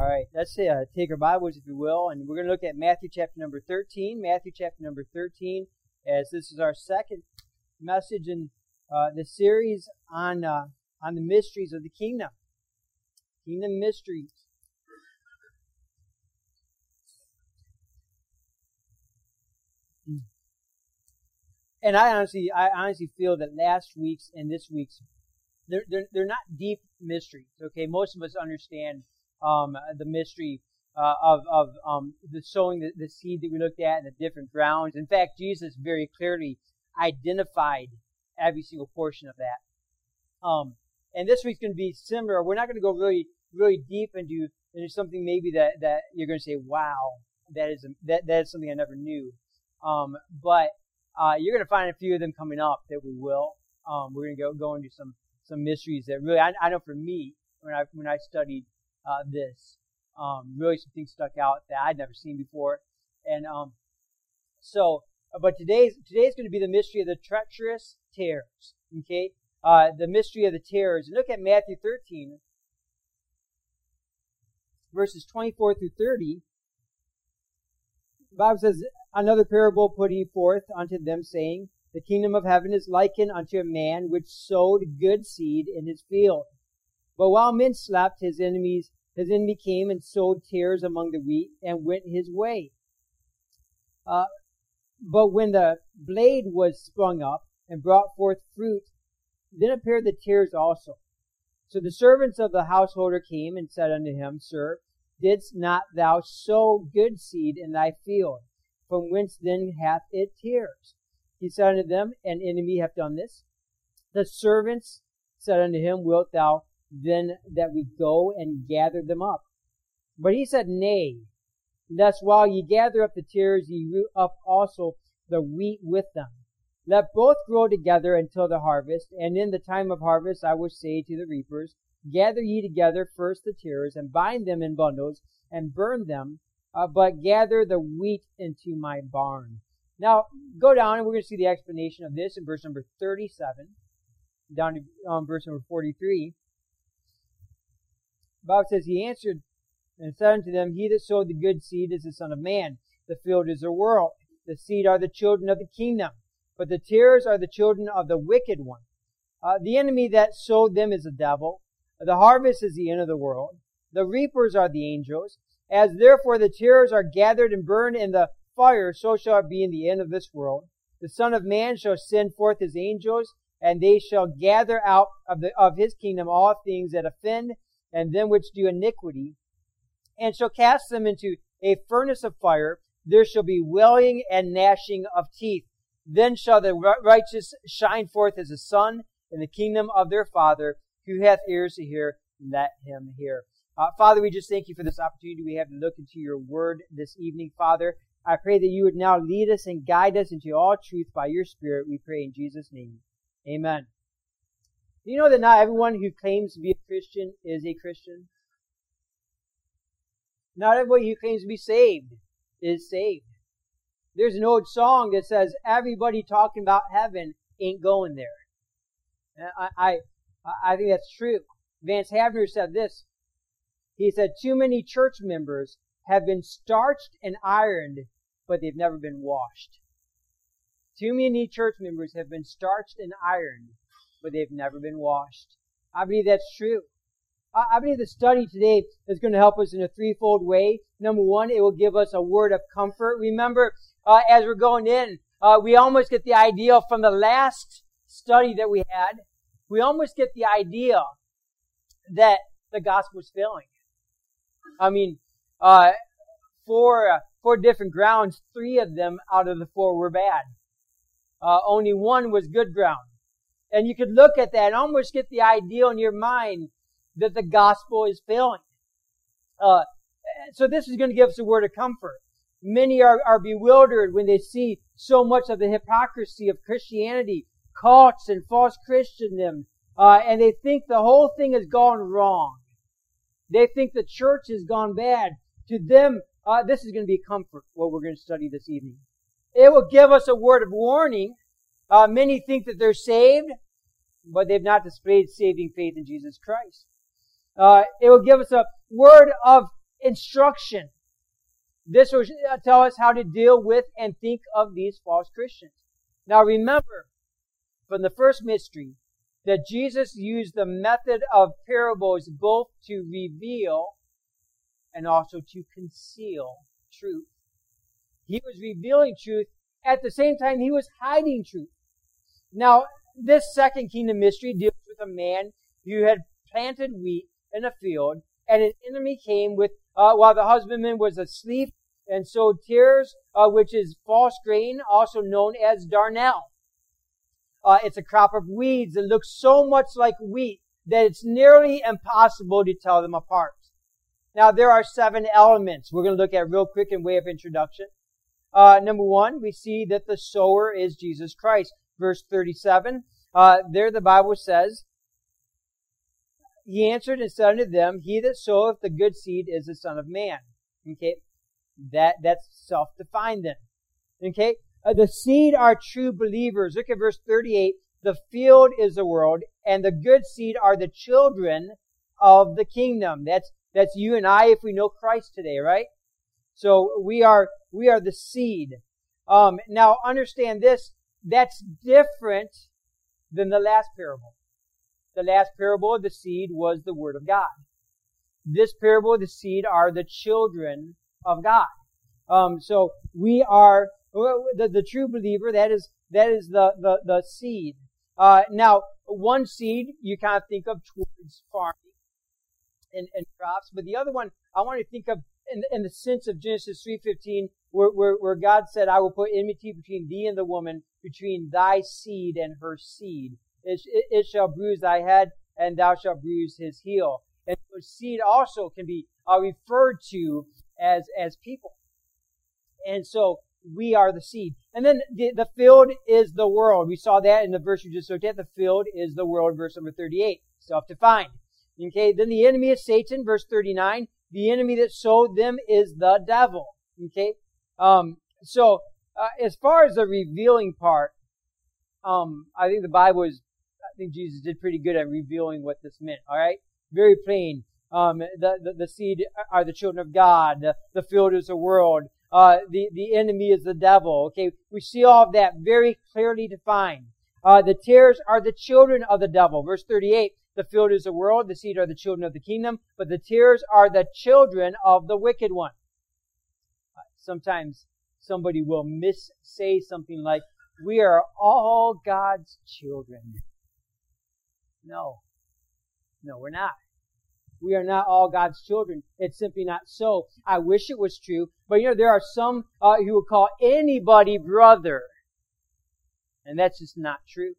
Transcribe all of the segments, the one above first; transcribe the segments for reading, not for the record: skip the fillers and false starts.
All right, let's take our Bibles, if you will, and we're going to look at Matthew chapter number 13. Matthew chapter number 13, as this is our second message in the series on the mysteries of the kingdom. Kingdom mysteries. And I honestly feel that last week's and this week's, they're not deep mysteries. Okay, most of us understand the mystery of the sowing the seed that we looked at and the different grounds. In fact, Jesus very clearly identified every single portion of that. And this week's going to be similar. We're not going to go really deep into something maybe that you're going to say, "Wow, that is something I never knew." But you're going to find a few of them coming up that we will. We're going to go into some mysteries that really I know for me when I studied this, really some things stuck out that I'd never seen before, and but today's going to be the mystery of the treacherous tares. Okay, the mystery of the tares. And look at Matthew 13, verses 24 through 30. The Bible says, "Another parable put he forth unto them, saying, The kingdom of heaven is likened unto a man which sowed good seed in his field. But while men slept, his enemy came and sowed tares among the wheat, and went his way. But when the blade was sprung up, and brought forth fruit, then appeared the tares also. So the servants of the householder came, and said unto him, Sir, didst not thou sow good seed in thy field? From whence then hath it tares? He said unto them, An enemy hath done this. The servants said unto him, Wilt thou then that we go and gather them up? But he said, Nay, lest while ye gather up the tares, ye root up also the wheat with them. Let both grow together until the harvest. And in the time of harvest I will say to the reapers, Gather ye together first the tares, and bind them in bundles, and burn them, but gather the wheat into my barn. Now, go down, and we're going to see the explanation of this in verse number 37, down to verse number 43. The Bible says, He answered and said unto them, He that sowed the good seed is the Son of Man. The field is the world. The seed are the children of the kingdom. But the tares are the children of the wicked one. The enemy that sowed them is the devil. The harvest is the end of the world. The reapers are the angels. As therefore the tares are gathered and burned in the fire, so shall it be in the end of this world. The Son of Man shall send forth his angels, and they shall gather out of his kingdom all things that offend, and them which do iniquity, and shall cast them into a furnace of fire. There shall be wailing and gnashing of teeth. Then shall the righteous shine forth as the sun in the kingdom of their Father. Who hath ears to hear, let him hear." Father, we just thank you for this opportunity we have to look into your word this evening, Father. I pray that you would now lead us and guide us into all truth by your Spirit. We pray in Jesus' name. Amen. You know that not everyone who claims to be a Christian is a Christian? Not everybody who claims to be saved is saved. There's an old song that says, everybody talking about heaven ain't going there. I think that's true. Vance Havner said this. He said, too many church members have been starched and ironed, but they've never been washed. Too many church members have been starched and ironed, but they've never been washed. I believe that's true. I believe the study today is going to help us in a threefold way. Number one, it will give us a word of comfort. Remember, as we're going in, we almost get the idea from the last study that we had. We almost get the idea that the gospel is failing. I mean, four different grounds, 3 of them out of the 4 were bad. Only 1 was good ground. And you could look at that and almost get the idea in your mind that the gospel is failing. So this is going to give us a word of comfort. Many are bewildered when they see so much of the hypocrisy of Christianity, cults and false Christendom, and they think the whole thing has gone wrong. They think the church has gone bad. To them, this is going to be comfort, what we're going to study this evening. It will give us a word of warning. Many think that they're saved, but they've not displayed saving faith in Jesus Christ. It will give us a word of instruction. This will tell us how to deal with and think of these false Christians. Now remember, from the first mystery, that Jesus used the method of parables both to reveal and also to conceal truth. He was revealing truth. At the same time, he was hiding truth. Now, this second kingdom mystery deals with a man who had planted wheat in a field, and an enemy came with, while the husbandman was asleep, and sowed tares, which is false grain, also known as darnel. It's a crop of weeds that looks so much like wheat that it's nearly impossible to tell them apart. Now, there are 7 elements we're going to look at real quick in way of introduction. Number 1, we see that the sower is Jesus Christ. Verse 37, there the Bible says, He answered and said unto them, He that soweth the good seed is the Son of Man. Okay, that's self-defined then. Okay, the seed are true believers. Look at verse 38. The field is the world, and the good seed are the children of the kingdom. That's you and I if we know Christ today, right? So we are the seed. Now understand this. That's different than the last parable. The last parable of the seed was the Word of God. This parable of the seed are the children of God. So we are the true believer. That is the seed. Now, one seed you kind of think of towards farming and crops, but the other one I want to think of in the sense of Genesis 3:15, where God said, "I will put enmity between thee and the woman, between thy seed and her seed. It shall bruise thy head, and thou shalt bruise his heel." And so seed also can be referred to as people. And so we are the seed. And then the field is the world. We saw that in the verse we just looked at. The field is the world, verse number 38. Self-defined. Okay, then the enemy is Satan, verse 39. The enemy that sowed them is the devil. Okay, so as far as the revealing part, I think Jesus did pretty good at revealing what this meant. All right, very plain. The seed are the children of God. The field is the world. The enemy is the devil. Okay, we see all of that very clearly defined. The tares are the children of the devil. Verse 38. The field is the world, the seed are the children of the kingdom, but the tares are the children of the wicked one. Sometimes somebody will say something like, "We are all God's children." No, we're not. We are not all God's children. It's simply not so. I wish it was true, but there are some who will call anybody brother, and that's just not true.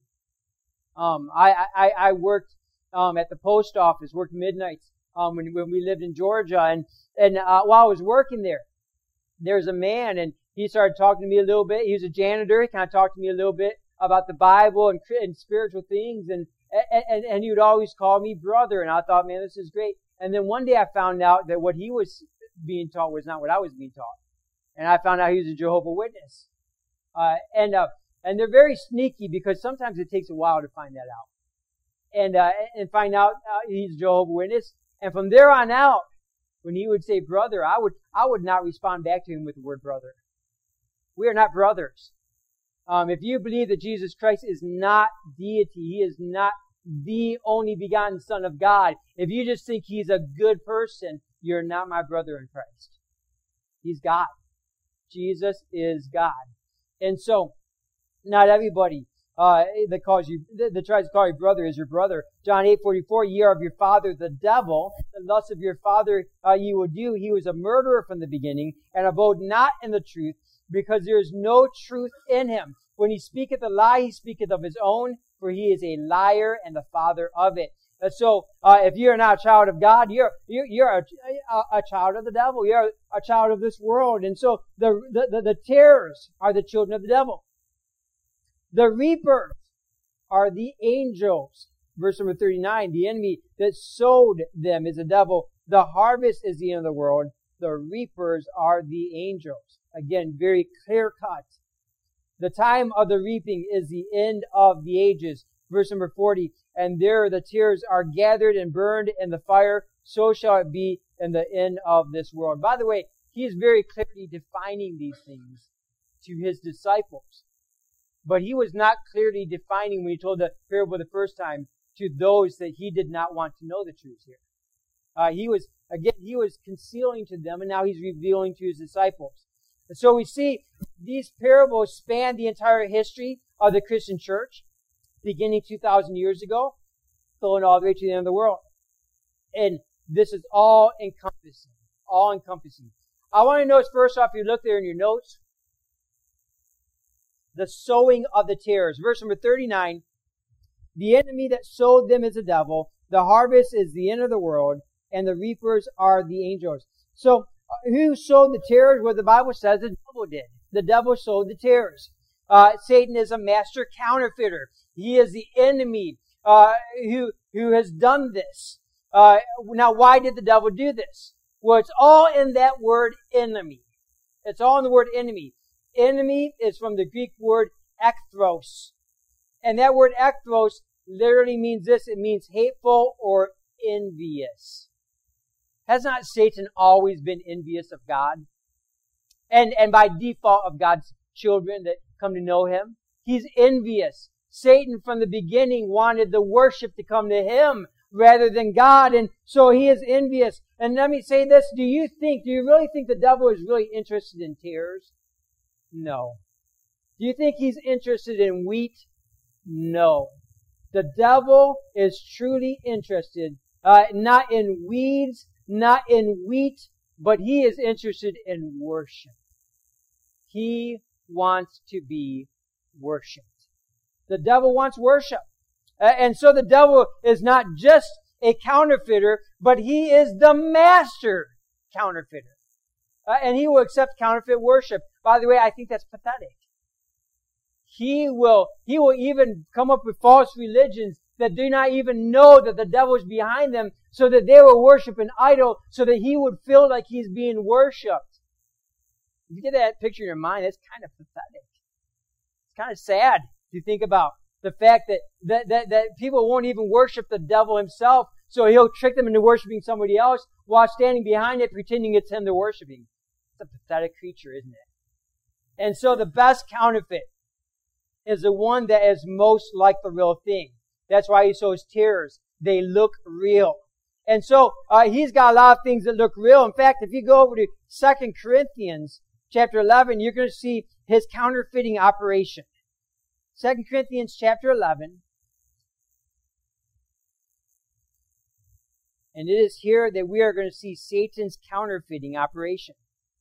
I worked at the post office, worked midnights when we lived in Georgia, and while I was working there's a man, and he started talking to me a little bit. He was a janitor. He kind of talked to me a little bit about the Bible and spiritual things, and he would always call me brother, and I thought, man, this is great. And then one day I found out that what he was being taught was not what I was being taught, and I found out he was a Jehovah's Witness. And they're very sneaky because sometimes it takes a while to find that out. And find out he's a Jehovah's Witness. And from there on out, when he would say brother, I would not respond back to him with the word brother. We are not brothers. If you believe that Jesus Christ is not deity, He is not the only begotten Son of God, if you just think He's a good person, you're not my brother in Christ. He's God. Jesus is God. And so, not everybody that tries to call you brother is your brother. John 8:44, ye are of your father the devil, the lust of your father ye will do. He was a murderer from the beginning, and abode not in the truth, because there is no truth in him. When he speaketh a lie, he speaketh of his own, for he is a liar and the father of it. So, if you're not a child of God, you're a child of the devil. You're a child of this world. And so, the tares are the children of the devil. The reapers are the angels. Verse number 39, the enemy that sowed them is the devil. The harvest is the end of the world. The reapers are the angels. Again, very clear cut. The time of the reaping is the end of the ages. Verse number 40, and there the tares are gathered and burned in the fire. so shall it be in the end of this world. By the way, he is very clearly defining these things to his disciples. But he was not clearly defining when he told the parable the first time to those that he did not want to know the truth here. He was concealing to them, and now he's revealing to his disciples. And so we see these parables span the entire history of the Christian church, beginning 2,000 years ago, going all the way to the end of the world. And this is all encompassing. All encompassing. I want to notice first off, if you look there in your notes, the sowing of the tares. Verse number 39, the enemy that sowed them is the devil, the harvest is the end of the world, and the reapers are the angels. So, who sowed the tares? Well, the Bible says the devil did. The devil sowed the tares. Satan is a master counterfeiter. He is the enemy who has done this. Now, why did the devil do this? Well, it's all in that word enemy. It's all in the word enemy. Enemy is from the Greek word ekthros. And that word ekthros literally means this. It means hateful or envious. Has not Satan always been envious of God? And by default of God's children that come to know him? He's envious. Satan from the beginning wanted the worship to come to him rather than God, and so he is envious. And let me say this, do you really think the devil is really interested in tares? No. Do you think he's interested in wheat? No. The devil is truly interested, not in weeds, not in wheat, but he is interested in worship. He wants to be worshipped. The devil wants worship. And so the devil is not just a counterfeiter, but he is the master counterfeiter. And he will accept counterfeit worship. By the way, I think that's pathetic. He will even come up with false religions that do not even know that the devil is behind them, so that they will worship an idol, so that he would feel like he's being worshipped. If you get that picture in your mind, it's kind of pathetic. It's kind of sad to think about the fact that people won't even worship the devil himself, so he'll trick them into worshiping somebody else while standing behind it, pretending it's him they're worshiping. It's a pathetic creature, isn't it? And so the best counterfeit is the one that is most like the real thing. That's why he sows tares. They look real. And so he's got a lot of things that look real. In fact, if you go over to 2 Corinthians chapter 11, you're going to see his counterfeiting operation. 2 Corinthians chapter 11. And it is here that we are going to see Satan's counterfeiting operation.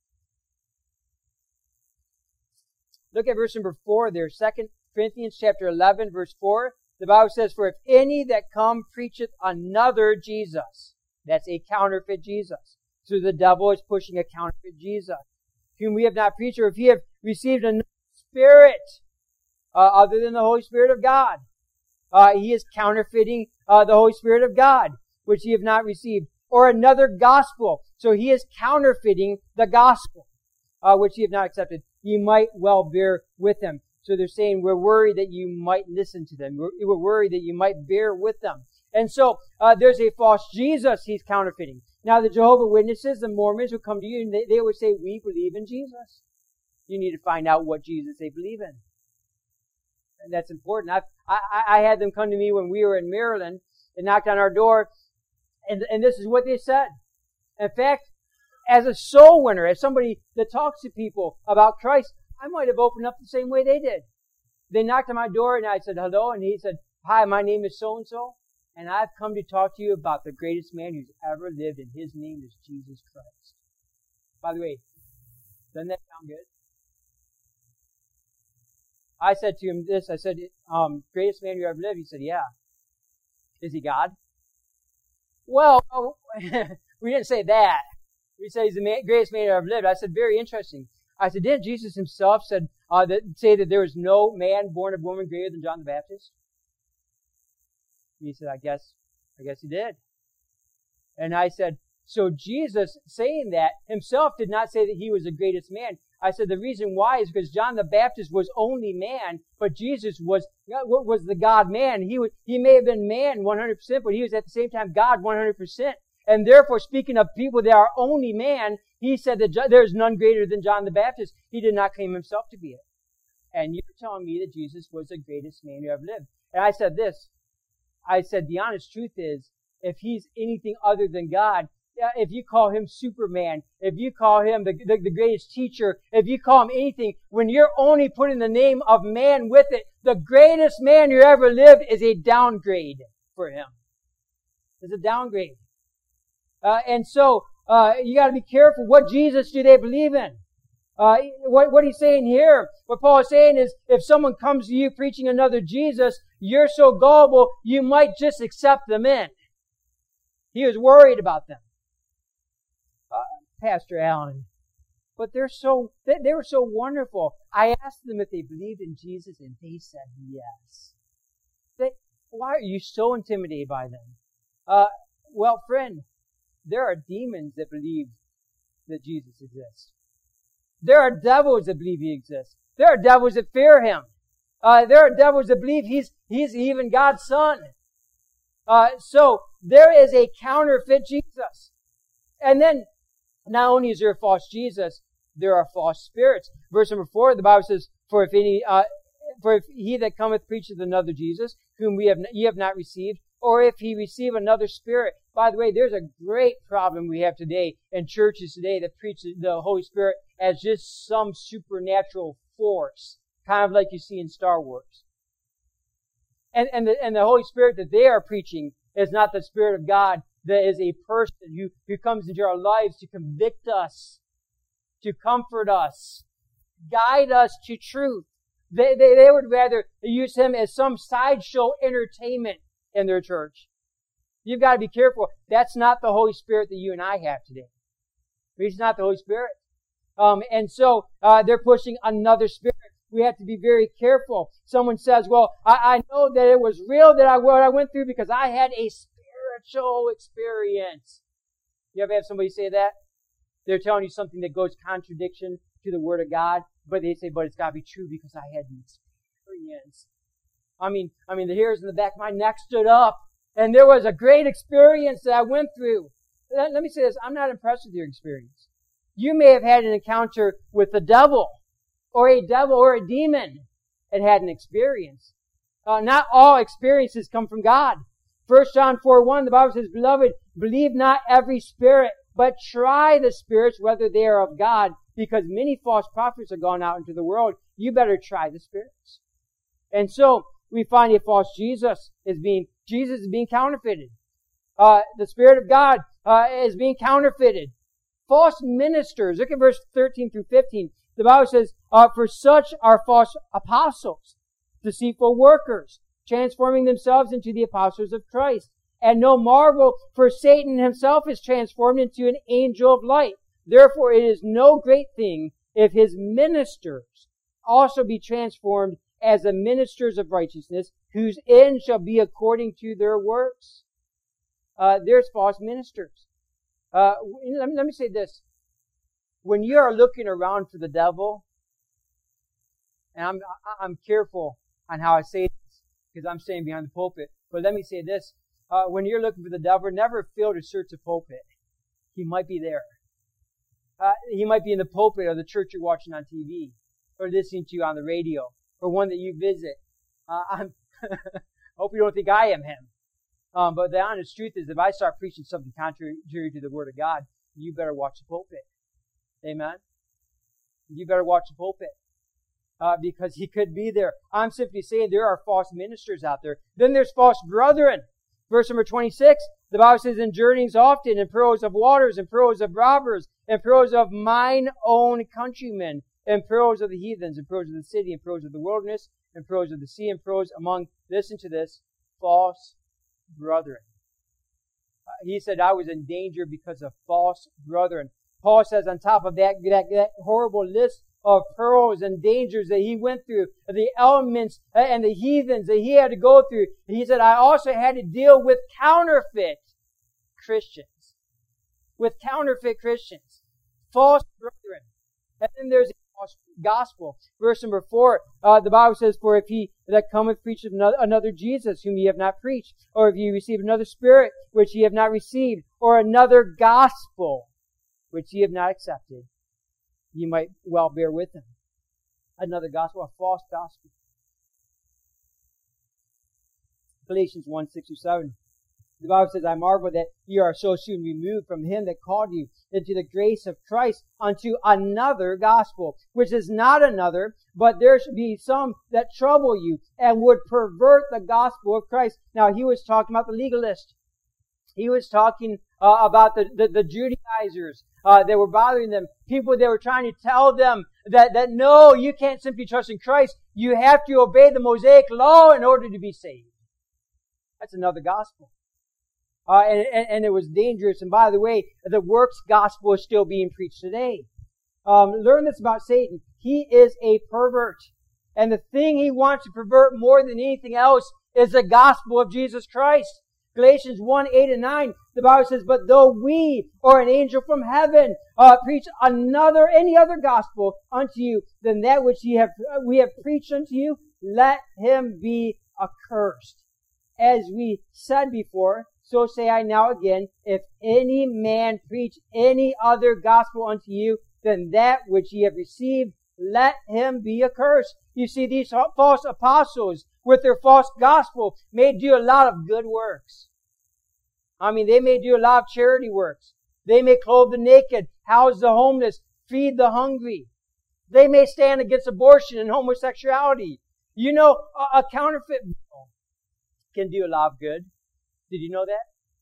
Look at verse number 4 there. 2 Corinthians chapter 11, verse 4. The Bible says, for if any that come preacheth another Jesus, that's a counterfeit Jesus. So the devil is pushing a counterfeit Jesus, whom we have not preached, or if ye have received another spirit, other than the Holy Spirit of God. He is counterfeiting the Holy Spirit of God, which ye have not received. Or another gospel. So he is counterfeiting the gospel, which ye have not accepted. Ye might well bear with them. So they're saying, we're worried that you might listen to them. We're worried that you might bear with them. And so there's a false Jesus he's counterfeiting. Now the Jehovah's Witnesses, the Mormons who come to you, and they would say, we believe in Jesus. You need to find out what Jesus they believe in. And that's important. I had them come to me when we were in Maryland and knocked on our door, and this is what they said. In fact, as a soul winner, as somebody that talks to people about Christ, I might have opened up the same way they did. They knocked on my door and I said, hello, and he said, hi, my name is so-and-so, and I've come to talk to you about the greatest man who's ever lived, and his name is Jesus Christ. By the way, doesn't that sound good? I said to him this, I said, greatest man who ever lived? He said, yeah. Is he God? Well, we didn't say that. We said he's the greatest man who ever lived. I said, very interesting. I said, didn't Jesus himself say that there was no man born of woman greater than John the Baptist? He said, I guess he did. And I said, so Jesus saying that himself did not say that he was the greatest man. I said the reason why is because John the Baptist was only man, but Jesus was the God man. He may have been man 100%, but he was at the same time God 100%. And therefore, speaking of people that are only man, he said that there's none greater than John the Baptist. He did not claim himself to be it. And you're telling me that Jesus was the greatest man who ever lived. And I said this. I said, the honest truth is, if he's anything other than God, if you call him Superman, if you call him the greatest teacher, if you call him anything, when you're only putting the name of man with it, the greatest man who ever lived is a downgrade for him. It's a downgrade. And so, you gotta be careful. What Jesus do they believe in? What he's saying here, what Paul is saying is, if someone comes to you preaching another Jesus, you're so gullible, you might just accept them in. He was worried about them. Pastor Allen. But they were so wonderful. I asked them if they believed in Jesus, and they said yes. Why are you so intimidated by them? Well, friend, there are demons that believe that Jesus exists. There are devils that believe he exists. There are devils that fear him. There are devils that believe he's even God's son. So there is a counterfeit Jesus. And then, not only is there a false Jesus, there are false spirits. Verse number 4, the Bible says, For if he that cometh preacheth another Jesus, whom ye have not received, or if he receive another spirit. By the way, there's a great problem we have today in churches today that preach the Holy Spirit as just some supernatural force, kind of like you see in Star Wars. And the Holy Spirit that they are preaching is not the Spirit of God. That is a person who comes into our lives to convict us, to comfort us, guide us to truth. They would rather use him as some sideshow entertainment in their church. You've got to be careful. That's not the Holy Spirit that you and I have today. He's not the Holy Spirit. And so they're pushing another spirit. We have to be very careful. Someone says, well, I know that it was real what I went through because I had a spiritual experience. You ever have somebody say that? They're telling you something that goes contradiction to the Word of God, but they say, but it's got to be true because I had an experience. I mean, the hairs in the back of my neck stood up, and there was a great experience that I went through. Let me say this. I'm not impressed with your experience. You may have had an encounter with the devil or a demon and had an experience. Not all experiences come from God. 1 John 4:1, the Bible says, Beloved, believe not every spirit, but try the spirits whether they are of God, because many false prophets are gone out into the world. You better try the spirits. And so, we find a false Jesus is being counterfeited. The Spirit of God is being counterfeited. False ministers. Look at verse 13 through 15. The Bible says, For such are false apostles, deceitful workers, transforming themselves into the apostles of Christ. And no marvel, for Satan himself is transformed into an angel of light. Therefore it is no great thing if his ministers also be transformed as the ministers of righteousness, whose end shall be according to their works. There's false ministers. Let me say this. When you are looking around for the devil, and I'm careful on how I say this, because I'm staying behind the pulpit, but let me say this. When you're looking for the devil, never fail to search the pulpit. He might be there. He might be in the pulpit of the church you're watching on TV, or listening to on the radio, or one that you visit. I hope you don't think I am him. But the honest truth is, if I start preaching something contrary to the Word of God, you better watch the pulpit. Amen? You better watch the pulpit. Because he could be there. I'm simply saying there are false ministers out there. Then there's false brethren. Verse number 26, the Bible says, In journeyings often, in perils of waters, in perils of robbers, in perils of mine own countrymen, in perils of the heathens, in perils of the city, in perils of the wilderness, in perils of the sea, in perils among, listen to this, false brethren. He said, I was in danger because of false brethren. Paul says on top of that horrible list of perils and dangers that he went through, the elements and the heathens that he had to go through, he said, I also had to deal with counterfeit Christians. With counterfeit Christians. False brethren. And then there's false gospel. Verse number 4, the Bible says, "For if he that cometh preacheth another Jesus, whom ye have not preached, or if ye receive another spirit, which ye have not received, or another gospel, which ye have not accepted, ye might well bear with him." Another gospel, a false gospel. Galatians 1, 6-7. The Bible says, "I marvel that ye are so soon removed from him that called you into the grace of Christ unto another gospel, which is not another, but there should be some that trouble you and would pervert the gospel of Christ." Now, he was talking about the legalist. He was talking about the Judaizers that were bothering them. People that were trying to tell them that no, you can't simply trust in Christ. You have to obey the Mosaic law in order to be saved. That's another gospel. And it was dangerous. And by the way, the works gospel is still being preached today. Learn this about Satan. He is a pervert. And the thing he wants to pervert more than anything else is the gospel of Jesus Christ. Galatians 1, 8-9, the Bible says, "But though we or an angel from heaven preach any other gospel unto you than that which we have preached unto you, let him be accursed. As we said before, so say I now again, if any man preach any other gospel unto you than that which ye have received, let him be accursed." You see, these false apostles, with their false gospel, may do a lot of good works. I mean, they may do a lot of charity works. They may clothe the naked, house the homeless, feed the hungry. They may stand against abortion and homosexuality. You know, a counterfeit bill can do a lot of good. Did you know that?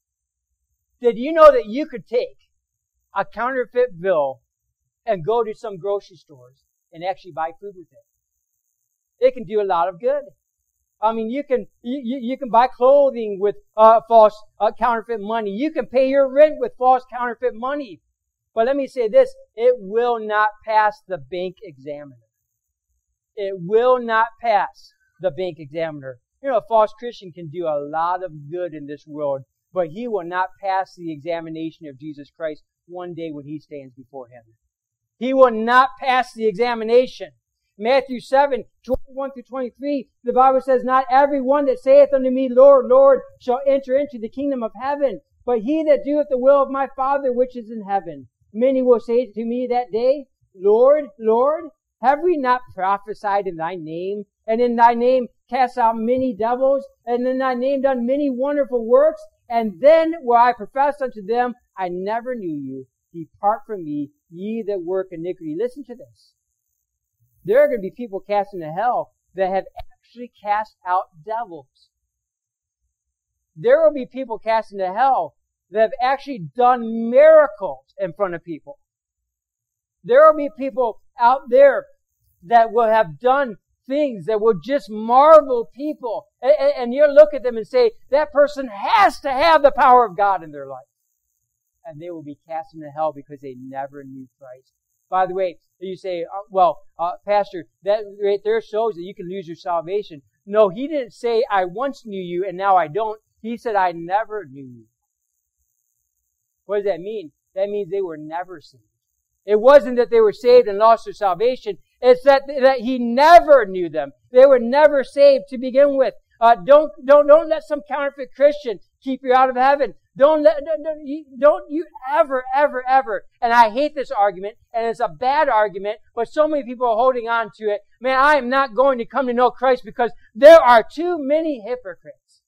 Did you know that you could take a counterfeit bill and go to some grocery stores and actually buy food with it? It can do a lot of good. I mean, you can buy clothing with false counterfeit money. You can pay your rent with false counterfeit money. But let me say this, it will not pass the bank examiner. It will not pass the bank examiner. You know, a false Christian can do a lot of good in this world, but he will not pass the examination of Jesus Christ one day when he stands before him. He will not pass the examination. Matthew 7, 21-23, the Bible says, "Not every one that saith unto me, Lord, Lord, shall enter into the kingdom of heaven, but he that doeth the will of my Father which is in heaven. Many will say to me that day, Lord, Lord, have we not prophesied in thy name, and in thy name cast out many devils, and in thy name done many wonderful works? And then will I profess unto them, I never knew you. Depart from me, ye that work iniquity." Listen to this. There are going to be people cast into hell that have actually cast out devils. There will be people cast into hell that have actually done miracles in front of people. There will be people out there that will have done things that will just marvel people. And you'll look at them and say, that person has to have the power of God in their life. And they will be cast into hell because they never knew Christ. By the way, you say, Pastor, that right there shows that you can lose your salvation. No, he didn't say, I once knew you and now I don't. He said, I never knew you. What does that mean? That means they were never saved. It wasn't that they were saved and lost their salvation. It's that he never knew them. They were never saved to begin with. Don't let some counterfeit Christian keep you out of heaven. Don't you ever, and I hate this argument, and it's a bad argument, but so many people are holding on to it. Man, I am not going to come to know Christ because there are too many hypocrites.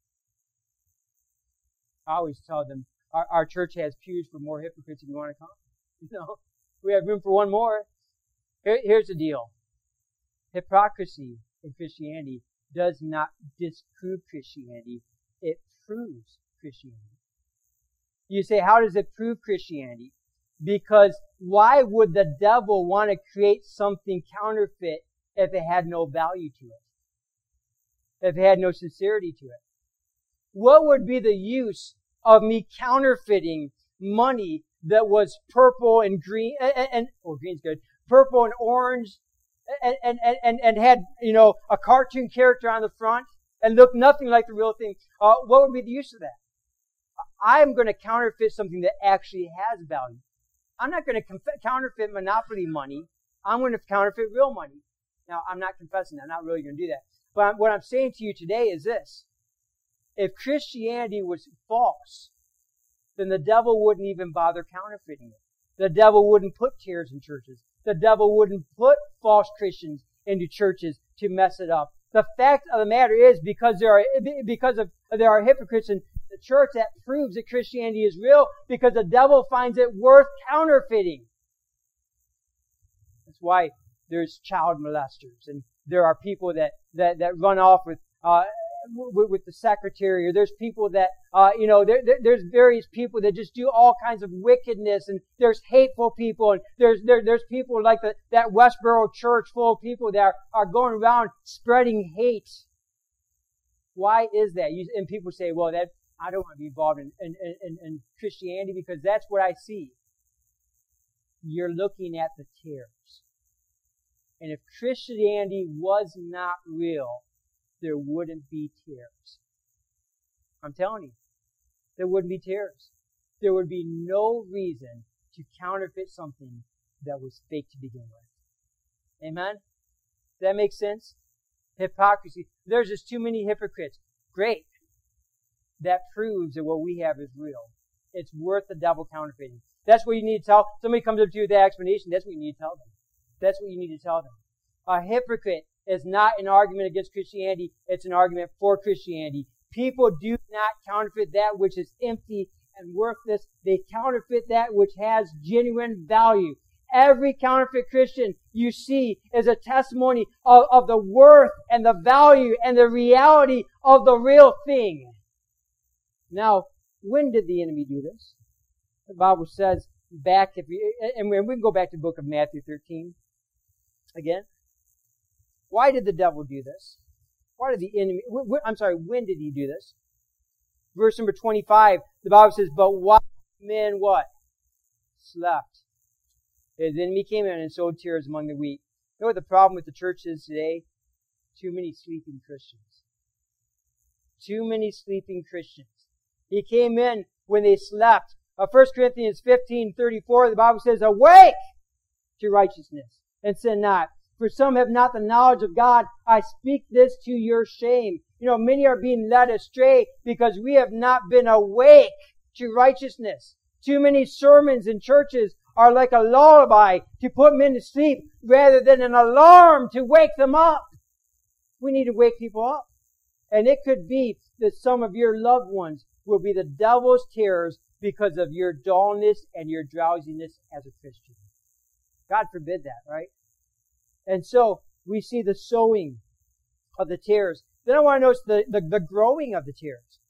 I always tell them, our church has pews for more hypocrites if you want to come. You know, we have room for one more. Here's the deal. Hypocrisy in Christianity does not disprove Christianity. It proves Christianity. You say, how does it prove Christianity? Because why would the devil want to create something counterfeit if it had no value to it? If it had no sincerity to it? What would be the use of me counterfeiting money that was purple and green, green's good, purple and orange, and had, a cartoon character on the front and looked nothing like the real thing? What would be the use of that? I'm going to counterfeit something that actually has value. I'm not going to counterfeit Monopoly money I'm going to counterfeit real money. Now, I'm not confessing that. I'm not really going to do that. But what I'm saying to you today is this. If Christianity was false, then the devil wouldn't even bother counterfeiting it. The devil wouldn't put tares in churches. The devil wouldn't put false Christians into churches to mess it up. The fact of the matter is, because there are hypocrites in the church, that proves that Christianity is real, because the devil finds it worth counterfeiting. That's why there's child molesters, and there are people that run off with the secretary, or there's people that there's various people that just do all kinds of wickedness, and there's hateful people, and there's people like that Westboro church full of people that are going around spreading hate. Why is that? And people say, well, that I don't want to be involved in Christianity because that's what I see. You're looking at the tares. And if Christianity was not real, there wouldn't be tares. I'm telling you, there wouldn't be tares. There would be no reason to counterfeit something that was fake to begin with. Amen? Does that make sense? Hypocrisy. There's just too many hypocrites. Great. That proves that what we have is real. It's worth the devil counterfeiting. That's what you need to tell. Somebody comes up to you with that explanation. That's what you need to tell them. That's what you need to tell them. A hypocrite is not an argument against Christianity. It's an argument for Christianity. People do not counterfeit that which is empty and worthless. They counterfeit that which has genuine value. Every counterfeit Christian you see is a testimony of the worth and the value and the reality of the real thing. Now, when did the enemy do this? The Bible says back, and we can go back to the book of Matthew 13 again. Why did the devil do this? Why did the enemy, when did he do this? Verse number 25, the Bible says, but while men what? Slept. His enemy came in and sowed tares among the wheat. You know what the problem with the church is today? Too many sleeping Christians. Too many sleeping Christians. He came in when they slept. 1 Corinthians 15:34, the Bible says, awake to righteousness and sin not. For some have not the knowledge of God. I speak this to your shame. Many are being led astray because we have not been awake to righteousness. Too many sermons in churches are like a lullaby to put men to sleep rather than an alarm to wake them up. We need to wake people up. And it could be that some of your loved ones will be the devil's tares because of your dullness and your drowsiness as a Christian. God forbid that, right? And so we see the sowing of the tares. Then I want to notice the growing of the tares.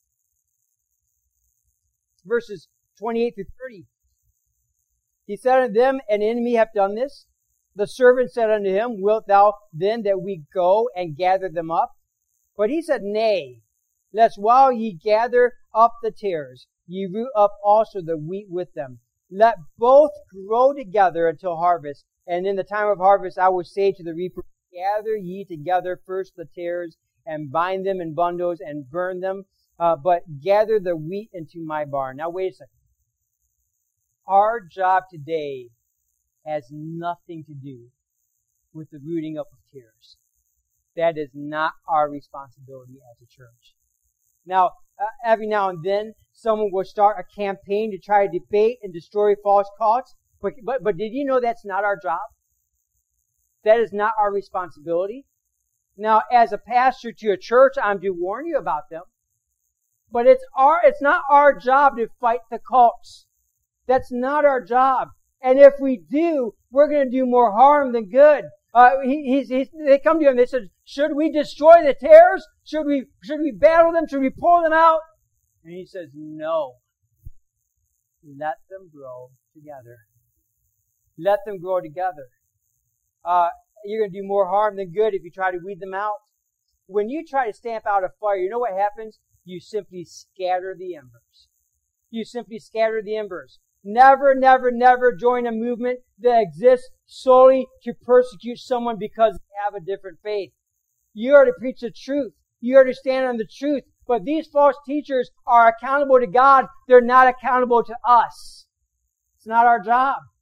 Verses 28 through 30. He said unto them, an enemy hath done this. The servant said unto him, wilt thou then that we go and gather them up? But he said, nay, lest while ye gather up the tares, ye root up also the wheat with them. Let both grow together until harvest. And in the time of harvest I will say to the reaper, gather ye together first the tares, and bind them in bundles, and burn them, but gather the wheat into my barn. Now wait a second. Our job today has nothing to do with the rooting up of tares. That is not our responsibility as a church. Now, every now and then, someone will start a campaign to try to debate and destroy false causes. But did you know that's not our job? That is not our responsibility. Now, as a pastor to a church, I'm to warn you about them. But it's not our job to fight the cults. That's not our job. And if we do, we're going to do more harm than good. They come to him and they said, should we destroy the tares? Should we battle them? Should we pull them out? And he says, no. Let them grow together. Let them grow together. You're going to do more harm than good if you try to weed them out. When you try to stamp out a fire, you know what happens? You simply scatter the embers. You simply scatter the embers. Never, never, never join a movement that exists solely to persecute someone because they have a different faith. You are to preach the truth. You are to stand on the truth. But these false teachers are accountable to God. They're not accountable to us. It's not our job.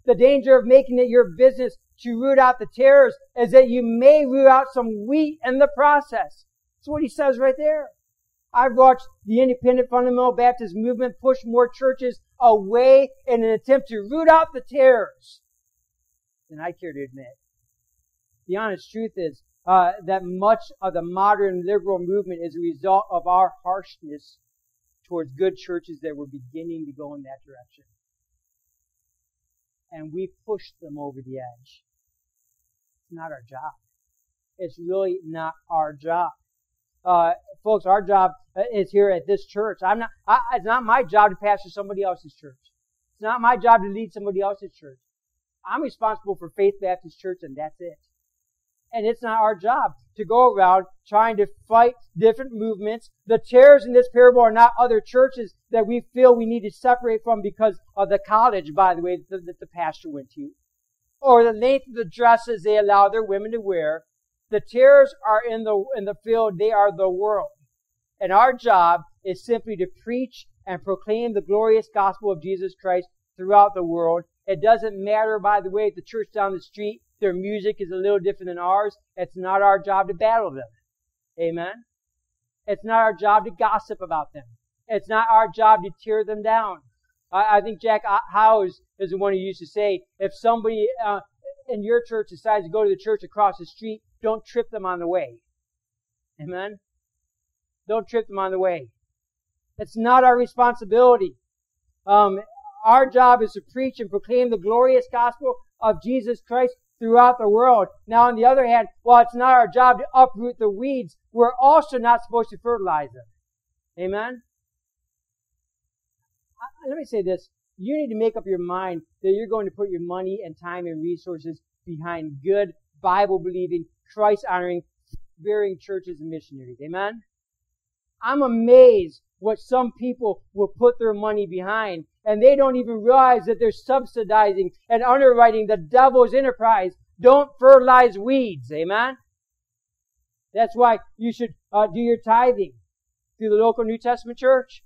The danger of making it your business to root out the tares is that you may root out some wheat in the process. That's what he says right there. I've watched the independent fundamental Baptist movement push more churches away in an attempt to root out the tares than I care to admit. The honest truth is that much of the modern liberal movement is a result of our harshness towards good churches that were beginning to go in that direction. And we pushed them over the edge. It's not our job. It's really not our job. Folks, our job is here at this church. It's not my job to pastor somebody else's church. It's not my job to lead somebody else's church. I'm responsible for Faith Baptist Church, and that's it. And it's not our job to go around trying to fight different movements. The tares in this parable are not other churches that we feel we need to separate from because of the college, by the way, that the pastor went to, or the length of the dresses they allow their women to wear. The tares are in the field. They are the world. And our job is simply to preach and proclaim the glorious gospel of Jesus Christ throughout the world. It doesn't matter, by the way, if the church down the street, their music is a little different than ours. It's not our job to battle them. Amen? It's not our job to gossip about them. It's not our job to tear them down. I think Jack Howes is the one who used to say, if somebody in your church decides to go to the church across the street, don't trip them on the way. Amen? Don't trip them on the way. It's not our responsibility. Our job is to preach and proclaim the glorious gospel of Jesus Christ throughout the world. Now, on the other hand, while it's not our job to uproot the weeds, we're also not supposed to fertilize them. Amen? Let me say this. You need to make up your mind that you're going to put your money and time and resources behind good, Bible-believing, Christ-honoring, bearing churches and missionaries. Amen? I'm amazed what some people will put their money behind, and they don't even realize that they're subsidizing and underwriting the devil's enterprise. Don't fertilize weeds. Amen? That's why you should do your tithing through the local New Testament church.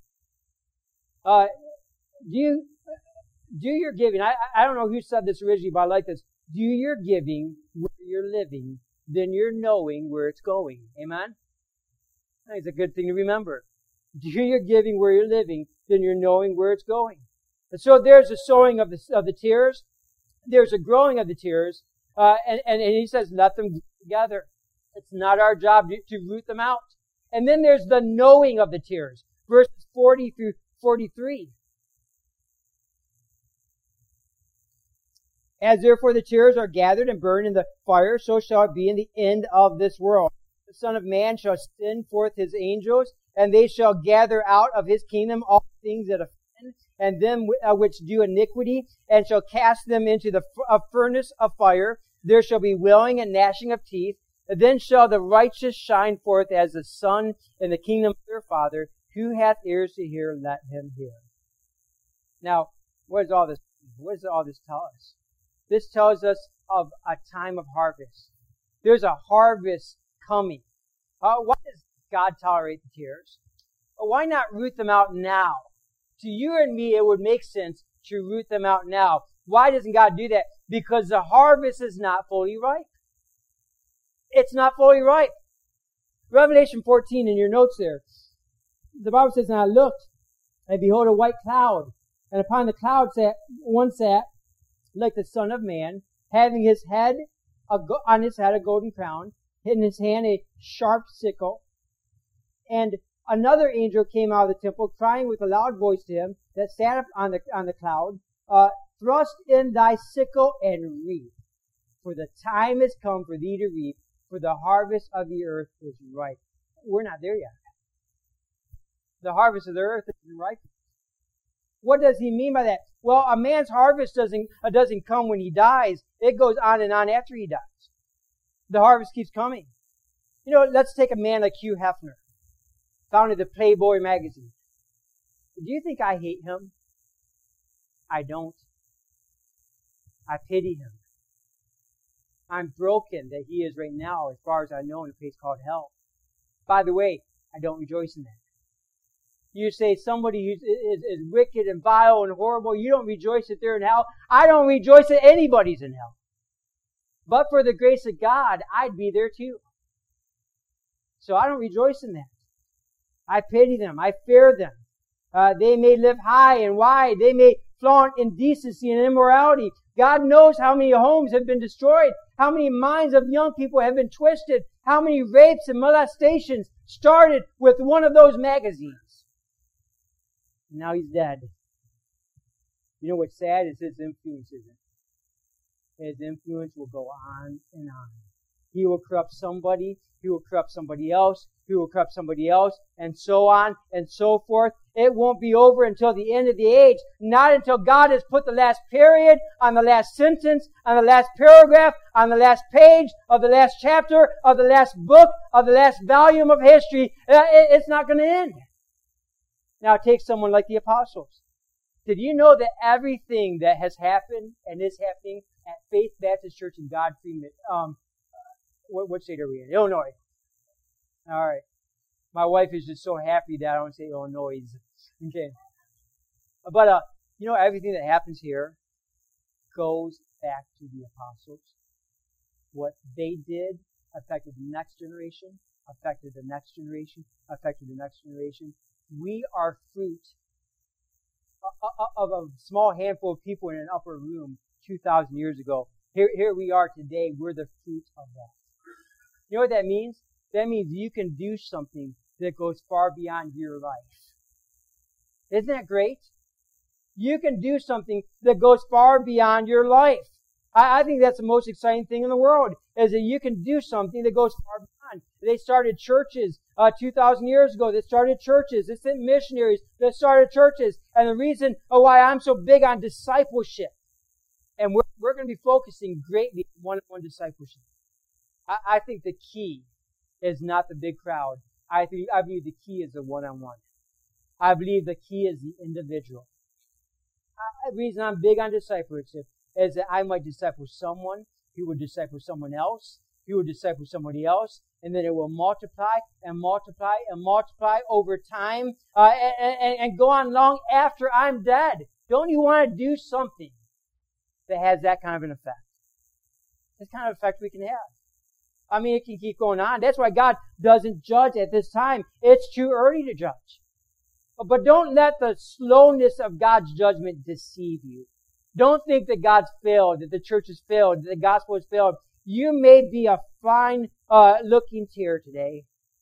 Do your giving. I don't know who said this originally, but I like this. Do your giving where you're living, then you're knowing where it's going. Amen? I think it's a good thing to remember. Do your giving where you're living, then you're knowing where it's going. And so there's a sowing of the tares. There's a growing of the tares. And he says, let them grow together. It's not our job to root them out. And then there's the knowing of the tares. Verses 40 through 43. As therefore the tares are gathered and burned in the fire, so shall it be in the end of this world. The Son of Man shall send forth his angels, and they shall gather out of his kingdom all things that offend, and them which do iniquity, and shall cast them into the furnace of fire. There shall be wailing and gnashing of teeth. And then shall the righteous shine forth as the sun in the kingdom of their Father. Who hath ears to hear, let him hear. Now, what does all this tell us? This tells us of a time of harvest. There's a harvest coming. Why does God tolerate the tares? Why not root them out now? To you and me, it would make sense to root them out now. Why doesn't God do that? Because the harvest is not fully ripe. It's not fully ripe. Revelation 14 in your notes there. The Bible says, and I looked, and behold a white cloud, and upon the cloud one sat like the Son of Man, having on his head a golden crown, in his hand a sharp sickle. And another angel came out of the temple, crying with a loud voice to him that sat on the cloud, thrust in thy sickle and reap, for the time is come for thee to reap, for the harvest of the earth is ripe. We're not there yet. The harvest of the earth isn't ripe. What does he mean by that? Well, a man's harvest doesn't come when he dies. It goes on and on after he dies. The harvest keeps coming. You know, let's take a man like Hugh Hefner, founded the Playboy magazine. Do you think I hate him? I don't. I pity him. I'm broken that he is right now, as far as I know, in a place called hell. By the way, I don't rejoice in that. You say somebody who is wicked and vile and horrible, you don't rejoice that they're in hell. I don't rejoice that anybody's in hell. But for the grace of God, I'd be there too. So I don't rejoice in that. I pity them. I fear them. They may live high and wide. They may flaunt indecency and immorality. God knows how many homes have been destroyed, how many minds of young people have been twisted, how many rapes and molestations started with one of those magazines. Now he's dead. You know what's sad is his influence isn't. His influence will go on and on. He will corrupt somebody, he will corrupt somebody else, he will corrupt somebody else, and so on and so forth. It won't be over until the end of the age. Not until God has put the last period on the last sentence, on the last paragraph, on the last page of the last chapter, of the last book, of the last volume of history. It's not going to end. Now take someone like the apostles. Did you know that everything that has happened and is happening at Faith Baptist Church in Godfrey, what state are we in? Illinois. All right. My wife is just so happy that I don't say Illinois. Okay. But, everything that happens here goes back to the apostles. What they did affected the next generation, affected the next generation, affected the next generation. We are fruit of a small handful of people in an upper room 2,000 years ago. Here we are today. We're the fruit of that. You know what that means? That means you can do something that goes far beyond your life. Isn't that great? You can do something that goes far beyond your life. I think that's the most exciting thing in the world, is that you can do something that goes far beyond. They started churches 2,000 years ago. They started churches. They sent missionaries that started churches. And the reason why I'm so big on discipleship, and we're going to be focusing greatly on one-on-one discipleship. I think the key is not the big crowd. I believe the key is the one-on-one. I believe the key is the individual. The reason I'm big on discipleship is that I might disciple someone, who would disciple someone else, who would disciple somebody else, and then it will multiply and multiply and multiply over time, and go on long after I'm dead. Don't you want to do something that has that kind of an effect? This kind of effect we can have. I mean, it can keep going on. That's why God doesn't judge at this time. It's too early to judge. But don't let the slowness of God's judgment deceive you. Don't think that God's failed, that the church has failed, that the gospel has failed. You may be a fine looking tear today.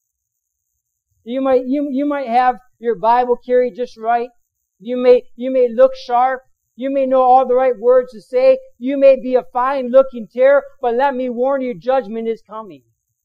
You might have your Bible carried just right. You may look sharp. You may know all the right words to say. You may be a fine-looking tear, but let me warn you, judgment is coming.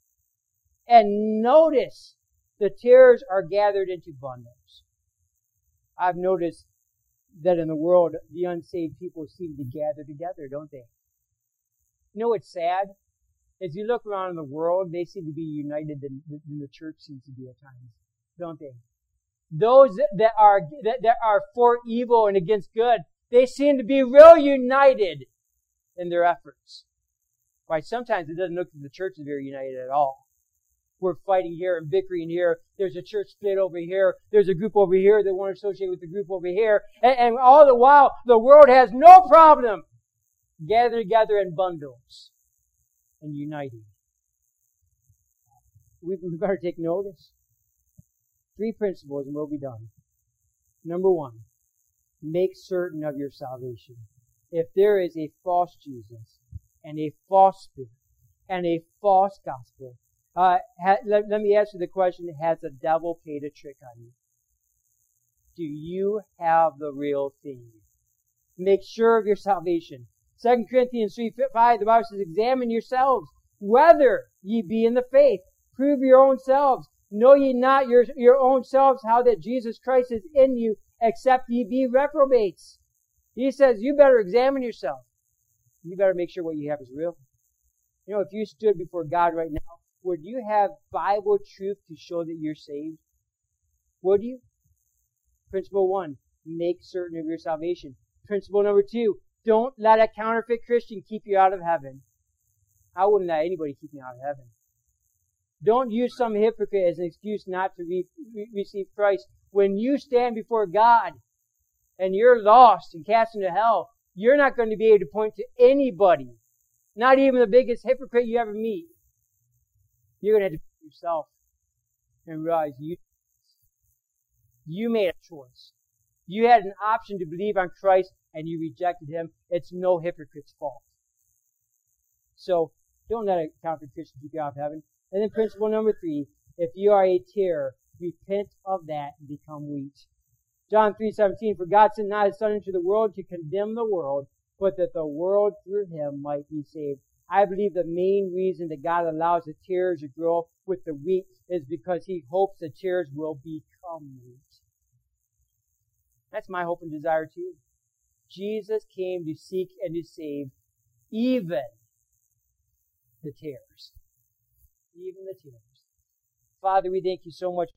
And notice, the tears are gathered into bundles. I've noticed that in the world, the unsaved people seem to gather together, don't they? You know what's sad? As you look around in the world, they seem to be united than the church seems to be at times, don't they? Those that are for evil and against good, they seem to be real united in their efforts. Why, sometimes it doesn't look like the church is very united at all. We're fighting here and bickering here. There's a church split over here. There's a group over here that won't associate with the group over here. And all the while, the world has no problem gathering together in bundles and uniting. We better take notice. 3 principles and we'll be done. Number 1. Make certain of your salvation. If there is a false Jesus and a false spirit and a false gospel, let me ask you the question, has the devil played a trick on you? Do you have the real thing? Make sure of your salvation. 2 Corinthians 3:5, the Bible says, examine yourselves, whether ye be in the faith. Prove your own selves. Know ye not your own selves how that Jesus Christ is in you, except ye be reprobates. He says, you better examine yourself. You better make sure what you have is real. You know, if you stood before God right now, would you have Bible truth to show that you're saved? Would you? Principle 1, make certain of your salvation. Principle number 2, don't let a counterfeit Christian keep you out of heaven. I wouldn't let anybody keep me out of heaven. Don't use some hypocrite as an excuse not to receive Christ when you stand before God and you're lost and cast into hell, you're not going to be able to point to anybody, not even the biggest hypocrite you ever meet. You're going to have to be yourself and realize you made a choice. You had an option to believe on Christ and you rejected Him. It's no hypocrite's fault. So, don't let it count for Christians to get out of heaven. And then principle number 3, if you are a tare, repent of that and become wheat. John 3:17, for God sent not His Son into the world to condemn the world, but that the world through Him might be saved. I believe the main reason that God allows the tares to grow with the wheat is because He hopes the tares will become wheat. That's my hope and desire too. Jesus came to seek and to save even the tares. Even the tares. Father, we thank you so much